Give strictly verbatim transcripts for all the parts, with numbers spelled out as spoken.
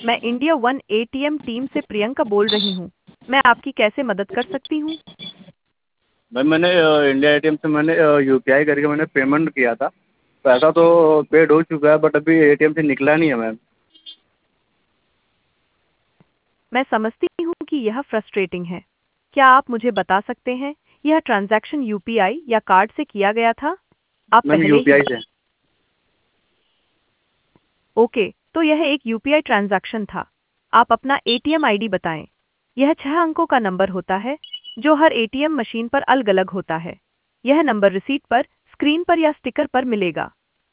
मैं India one ATM team से प्रियंका बोल रही हूँ। मैं आपकी कैसे मदद कर सकती हूँ? मैम मैंने अ, इंडिया एटीएम से मैंने यूपीआई करके मैंने पेमेंट किया था। पैसा तो पेड हो चुका है बट अभी एटीएम से निकला नहीं है मैम। मैं समझती हूँ कि यह फ्रस्ट्रेटिंग है। क्या आप मुझे बता सकते हैं यह ट्रांजैक्शन यूपीआई या कार्ड से किया गया था? आप मैम पहले ही यूपीआई से। ओके, तो यह एक यूपीआई ट्रांजैक्शन था। आप अपना एटीएम आईडी बताएं। यह छह अंकों का नंबर होता है जो हर एटीएम मशीन पर अलग-अलग होता है। यह नंबर रिसीट पर, स्क्रीन पर या स्टिकर पर मिलेगा।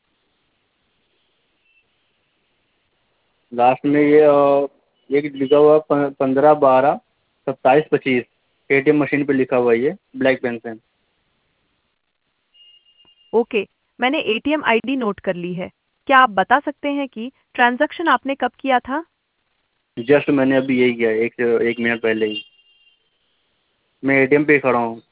लास्ट में ये अ, एक लिखा हुआ पंद्रह बारह सत्ताईस पच्चीस एटीएम मशीन पे लिखा हुआ है ये ब्लैक पेन से। ओके, मैंने एटीएम आईडी नोट कर ली है। क्या आप बता सकते हैं कि ट्रांजैक्शन आपने कब किया था? जस्ट मैंने अभी यही किया है, एक से एक मिनट पहले ही। मैं एटीएम पे ही खड़ा हूँ।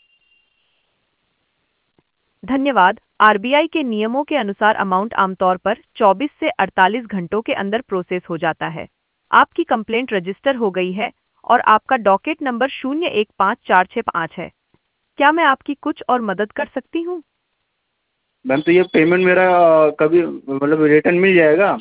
धन्यवाद। आरबीआई के नियमों के अनुसार अमाउंट आमतौर पर चौबीस से अड़तालीस घंटों के अंदर प्रोसेस हो जाता है। आपकी कंप्लेंट रजिस्टर हो गई है और आपका डॉकेट नंबर शून्य एक पाँच चार छः पाँच है। क्या मैं आपकी कुछ और मदद कर सकती हूँ? मैम तो ये पेमेंट मेरा अ, कभी मतलब रिटर्न मिल जाएगा?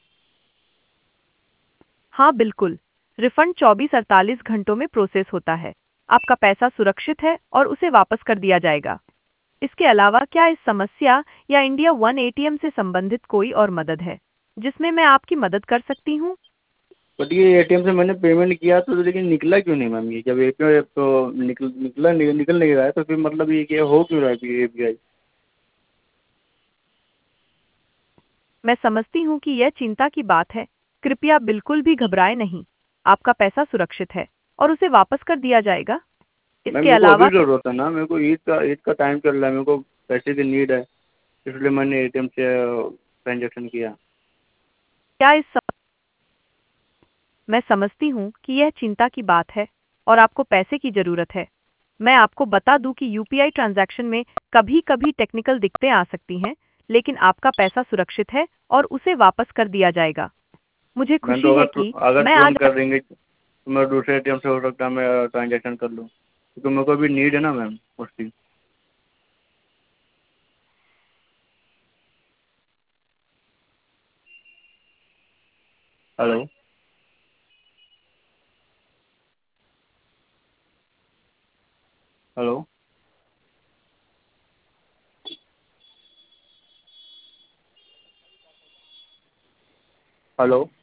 हाँ बिल्कुल, रिफंड चौबीस अड़तालीस घंटों में प्रोसेस होता है। आपका पैसा सुरक्षित है और उसे वापस कर दिया जाएगा। इसके अलावा क्या इस समस्या या इंडिया वन एटीएम से संबंधित कोई और मदद है जिसमें मैं आपकी मदद कर सकती हूँ? बट ये एटीएम से मैंने पेमेंट किया तो लेकिन निकला क्यों नहीं मैम? ये जब एटीएम तो निकल निकला नहीं निकल नहीं रहा है तो फिर मतलब ये क्या हो क्यों रहा है यूपीआई? मैं समझती हूँ कि यह चिंता की बात है। कृपया बिल्कुल भी घबराएं नहीं। आपका पैसा सुरक्षित है और उसे वापस कर दिया जाएगा। मैम इसके मेरे को अभी अलावा ज़रूरत है ना, मेरे को ईद का ईद का टाइम चल रहा है, मेरे को पैसे की नीड है, इसलिए मैंने एटीएम से ट्रांजेक्शन किया। क्या इस सम... मैं समझती हूँ कि यह चिंता की बात है और आपको पैसे की जरूरत है। मैं आपको बता दूं कि यूपीआई ट्रांजैक्शन में कभी-कभी टेक्निकल दिक्कतें आ सकती हैं, लेकिन आपका पैसा सुरक्षित है और उसे वापस कर दिया जाएगा। मुझे मैम तो खुशी अगर है तु, कि अगर मैं आज तुरंत कर देंगे तो मैं दूसरे एटीएम से हो सकता है मैं ट्रांजेक्शन कर लूँ, क्योंकि मेरे को अभी नीड है ना मैम उसकी। हेलो। हेलो। हेलो।